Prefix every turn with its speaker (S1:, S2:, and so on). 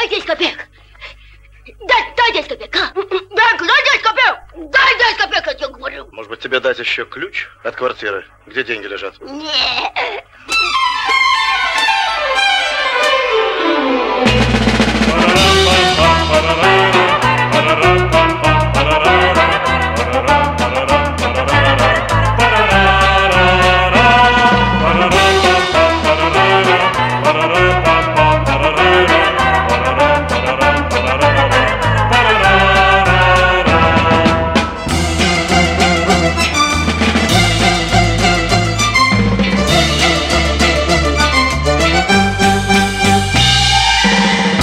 S1: Дай 10 копеек. Дай 10 копеек. Дай 10 копеек. Дай 10 копеек, я тебе говорю.
S2: Может быть, тебе дать еще ключ от квартиры, где деньги лежат?
S1: Нет.